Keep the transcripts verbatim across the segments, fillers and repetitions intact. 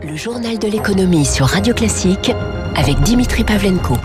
Le journal de l'économie sur Radio Classique avec Dimitri Pavlenko.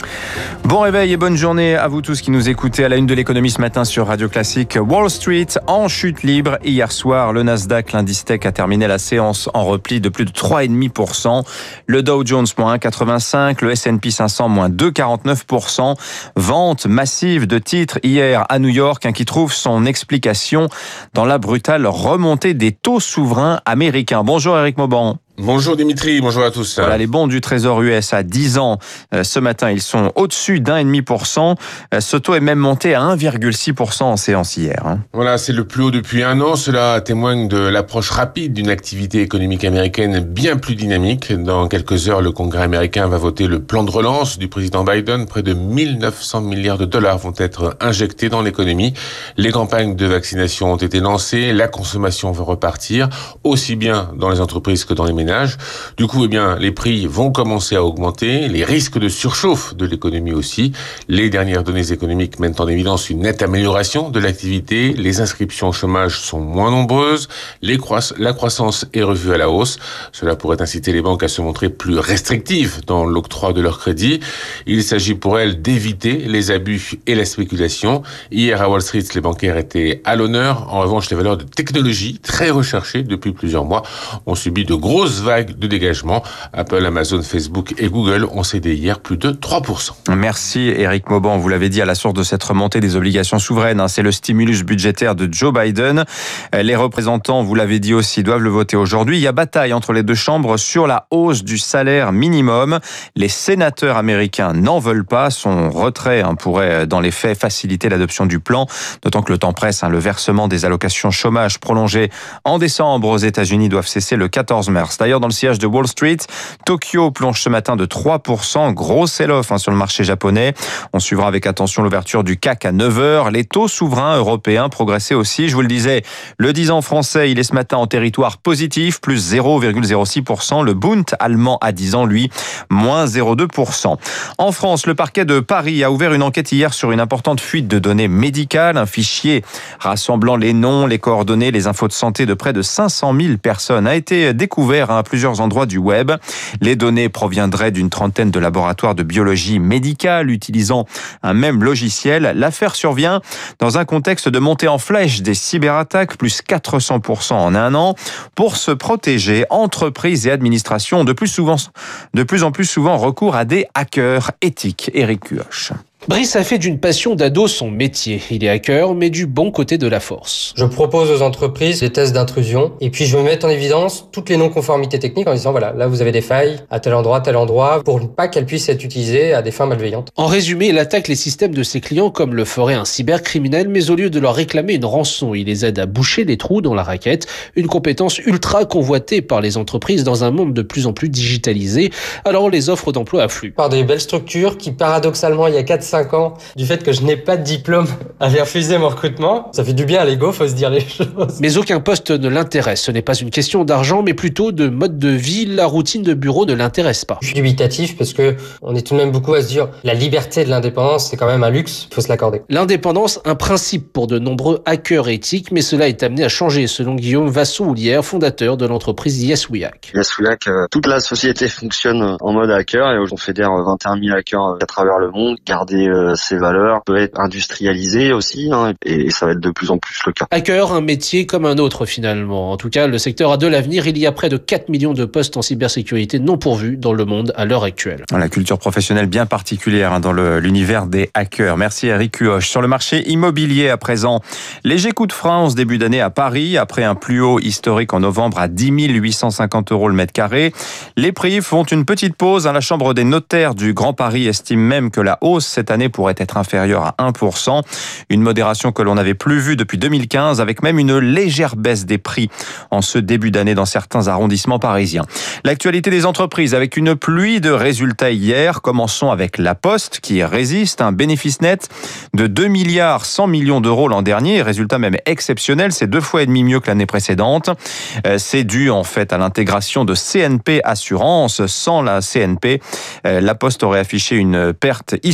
Bon réveil et bonne journée à vous tous qui nous écoutez à la une de l'économie ce matin sur Radio Classique. Wall Street en chute libre hier soir. Le Nasdaq, l'indice tech, a terminé la séance en repli de plus de trois virgule cinq pour cent. Le Dow Jones, moins un virgule quatre-vingt-cinq. Le S and P cinq cents, moins deux virgule quarante-neuf pour cent. Vente massive de titres hier à New York, hein, qui trouve son explication dans la brutale remontée des taux souverains américains. Bonjour Eric Mauban. Bonjour Dimitri, bonjour à tous. Voilà, les bons du Trésor U S à dix ans, euh, ce matin, ils sont au-dessus d'un virgule cinq pour cent. Euh, ce taux est même monté à un virgule six pour cent en séance hier. Hein. Voilà, c'est le plus haut depuis un an. Cela témoigne de l'approche rapide d'une activité économique américaine bien plus dynamique. Dans quelques heures, le Congrès américain va voter le plan de relance du président Biden. Près de mille neuf cents milliards de dollars vont être injectés dans l'économie. Les campagnes de vaccination ont été lancées. La consommation va repartir, aussi bien dans les entreprises que dans les ménages. Du coup, eh bien, les prix vont commencer à augmenter, les risques de surchauffe de l'économie aussi. Les dernières données économiques mettent en évidence une nette amélioration de l'activité. Les inscriptions au chômage sont moins nombreuses. Les croiss- la croissance est revue à la hausse. Cela pourrait inciter les banques à se montrer plus restrictives dans l'octroi de leurs crédits. Il s'agit pour elles d'éviter les abus et la spéculation. Hier à Wall Street, les bancaires étaient à l'honneur. En revanche, les valeurs de technologie, très recherchées depuis plusieurs mois, ont subi de grosses vagues de dégagement. Apple, Amazon, Facebook et Google ont cédé hier plus de trois pour cent. Merci Eric Mauban. Vous l'avez dit, à la source de cette remontée des obligations souveraines, hein, c'est le stimulus budgétaire de Joe Biden. Les représentants, vous l'avez dit aussi, doivent le voter aujourd'hui. Il y a bataille entre les deux chambres sur la hausse du salaire minimum. Les sénateurs américains n'en veulent pas. Son retrait hein, pourrait, dans les faits, faciliter l'adoption du plan, d'autant que le temps presse. Hein, le versement des allocations chômage prolongées en décembre aux États-Unis doivent cesser le quatorze mars. D'ailleurs, dans le sillage de Wall Street, Tokyo plonge ce matin de trois pour cent. Gros sell-off hein, sur le marché japonais. On suivra avec attention l'ouverture du C A C à neuf heures. Les taux souverains européens progressaient aussi. Je vous le disais, le dix ans français, il est ce matin en territoire positif, plus zéro virgule zéro six pour cent. Le Bund allemand à dix ans, lui, moins zéro virgule deux pour cent. En France, le parquet de Paris a ouvert une enquête hier sur une importante fuite de données médicales. Un fichier rassemblant les noms, les coordonnées, les infos de santé de près de cinq cent mille personnes a été découvert à plusieurs endroits du web. Les données proviendraient d'une trentaine de laboratoires de biologie médicale utilisant un même logiciel. L'affaire survient dans un contexte de montée en flèche des cyberattaques, plus quatre cents pour cent en un an. Pour se protéger, entreprises et administrations ont de plus, souvent, de plus en plus souvent recours à des hackers éthiques. Éric Cuoche. Brice a fait d'une passion d'ado son métier. Il est hacker, mais du bon côté de la force. Je propose aux entreprises des tests d'intrusion et puis je vais mettre en évidence toutes les non-conformités techniques en disant voilà, là vous avez des failles à tel endroit, tel endroit, pour ne pas qu'elles puissent être utilisées à des fins malveillantes. En résumé, il attaque les systèmes de ses clients comme le ferait un cybercriminel, mais au lieu de leur réclamer une rançon, il les aide à boucher les trous dans la raquette, une compétence ultra convoitée par les entreprises dans un monde de plus en plus digitalisé, alors les offres d'emploi affluent. Par des belles structures qui paradoxalement il y a quatre cinq ans, du fait que je n'ai pas de diplôme, avaient refusé mon recrutement. Ça fait du bien à l'ego, faut se dire les choses. Mais aucun poste ne l'intéresse. Ce n'est pas une question d'argent, mais plutôt de mode de vie. La routine de bureau ne l'intéresse pas. Je suis dubitatif parce que on est tout de même beaucoup à se dire la liberté de l'indépendance, c'est quand même un luxe, il faut se l'accorder. L'indépendance, un principe pour de nombreux hackers éthiques, mais cela est amené à changer, selon Guillaume Vassou-Houlière, fondateur de l'entreprise YesWeHack. YesWeHack, euh, toute la société fonctionne en mode hacker et on fédère vingt et un mille hackers à travers le monde. Garder euh, ces valeurs peut être industrialisé aussi hein, et, et ça va être de plus en plus le cas. Hacker, un métier comme un autre finalement. En tout cas, le secteur a de l'avenir. Il y a près de quatre millions de postes en cybersécurité non pourvus dans le monde à l'heure actuelle. La culture professionnelle bien particulière hein, dans le, l'univers des hackers. Merci Eric Cuoche. Sur le marché immobilier à présent, léger coup de frein en ce début d'année à Paris après un plus haut historique en novembre à dix mille huit cent cinquante euros le mètre carré. Les prix font une petite pause. La Chambre des notaires du Grand Paris estime même que la hausse cette année pourrait être inférieure à un pour cent. Une modération que l'on n'avait plus vue depuis deux mille quinze, avec même une légère baisse des prix en ce début d'année dans certains arrondissements parisiens. L'actualité des entreprises avec une pluie de résultats hier. Commençons avec La Poste qui résiste. Un bénéfice net de deux milliards cent millions d'euros l'an dernier. Résultat même exceptionnel. C'est deux fois et demi mieux que l'année précédente. C'est dû en fait à l'intégration de C N P Assurance. Sans la C N P, La Poste aurait affiché une perte historique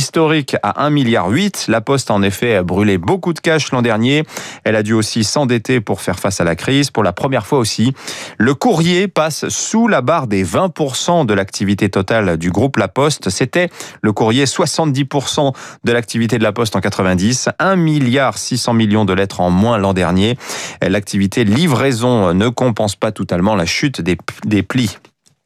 historique à un virgule huit milliard. La Poste a en effet brûlé beaucoup de cash l'an dernier. Elle a dû aussi s'endetter pour faire face à la crise. Pour la première fois aussi, le courrier passe sous la barre des vingt pour cent de l'activité totale du groupe La Poste. C'était le courrier soixante-dix pour cent de l'activité de La Poste en quatre-vingt-dix. un milliard six cents millions de lettres en moins l'an dernier. L'activité livraison ne compense pas totalement la chute des, des plis.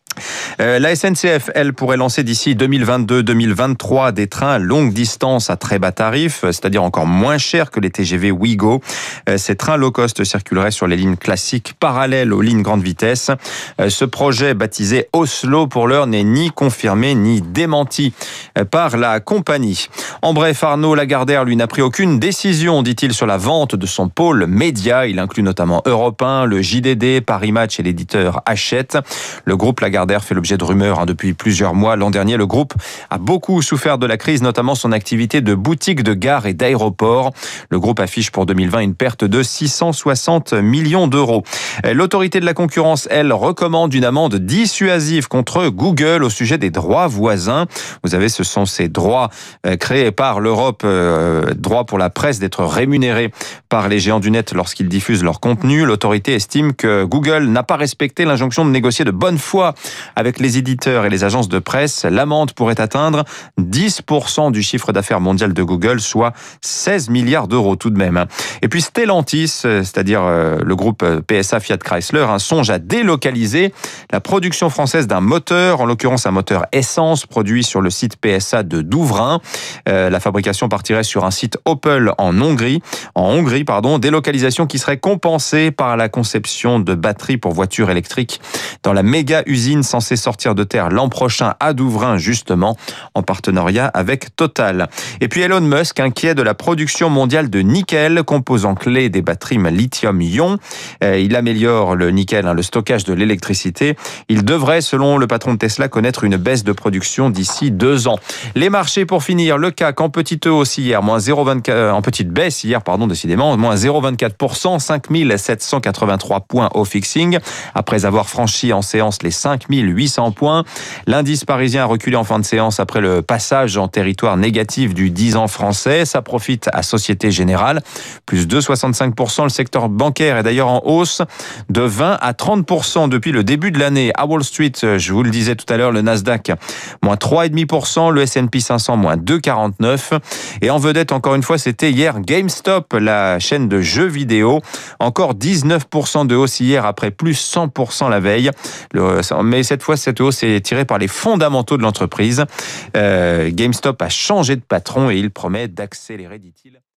Euh, la S N C F, elle, pourrait lancer d'ici deux mille vingt-deux deux mille vingt-trois des trains longue distance à très bas tarif, c'est-à-dire encore moins cher que les T G V Ouigo. Euh, ces trains low cost circuleraient sur les lignes classiques parallèles aux lignes grande vitesse. Euh, ce projet, baptisé Oslo pour l'heure, n'est ni confirmé ni démenti euh, par la compagnie. En bref, Arnaud Lagardère, lui, n'a pris aucune décision, dit-il, sur la vente de son pôle média. Il inclut notamment Europe un, le J D D, Paris Match et l'éditeur Hachette. Le groupe Lagardère fait l'objet de rumeurs hein, depuis plusieurs mois. L'an dernier, le groupe a beaucoup souffert de la crise, notamment son activité de boutique de gare et d'aéroport. Le groupe affiche pour deux mille vingt une perte de six cent soixante millions d'euros. L'autorité de la concurrence, elle, recommande une amende dissuasive contre Google au sujet des droits voisins. Vous savez, ce sont ces droits euh, créés par l'Europe, euh, droits pour la presse d'être rémunérés par les géants du net lorsqu'ils diffusent leur contenu. L'autorité estime que Google n'a pas respecté l'injonction de négocier de bonne foi avec les éditeurs et les agences de presse. L'amende pourrait atteindre dix pour cent du chiffre d'affaires mondial de Google, soit seize milliards d'euros tout de même. Et puis Stellantis, c'est-à-dire le groupe P S A Fiat Chrysler, un songe à délocaliser la production française d'un moteur, en l'occurrence un moteur essence produit sur le site P S A de Douvrin. Euh, la fabrication partirait sur un site Opel en Hongrie, en Hongrie, pardon, délocalisation qui serait compensée par la conception de batteries pour voitures électriques dans la méga usine censée sortir de terre l'an prochain à Douvrin, justement, en partenariat avec Total. Et puis Elon Musk, inquiet de la production mondiale de nickel, composant clé des batteries lithium-ion. Il améliore le nickel, le stockage de l'électricité. Il devrait, selon le patron de Tesla, connaître une baisse de production d'ici deux ans. Les marchés, pour finir, le C A C en petite hausse hier, moins zéro virgule vingt-quatre, en petite baisse hier, pardon, décidément, moins zéro virgule vingt-quatre pour cent, cinq mille sept cent quatre-vingt-trois points au fixing, après avoir franchi en séance les cinq mille huit cents points. L'indice parisien a reculé en fin de séance après le passage en territoire négatif du dix ans français. Ça profite à Société Générale, plus deux virgule soixante-cinq pour cent. Le secteur bancaire est d'ailleurs en hausse de vingt à trente pour cent depuis le début de l'année. À Wall Street, je vous le disais tout à l'heure, le Nasdaq, moins trois virgule cinq pour cent, le S and P cinq cents, moins deux virgule quarante-neuf. Et en vedette, encore une fois, c'était hier GameStop, la chaîne de jeux vidéo. Encore dix-neuf pour cent de hausse hier, après plus cent pour cent la veille. Le, mais cette fois, cette hausse est tirée par les fondamentaux de l'entreprise. Euh, GameStop a changé de patron et il promet d'accélérer, dit-il.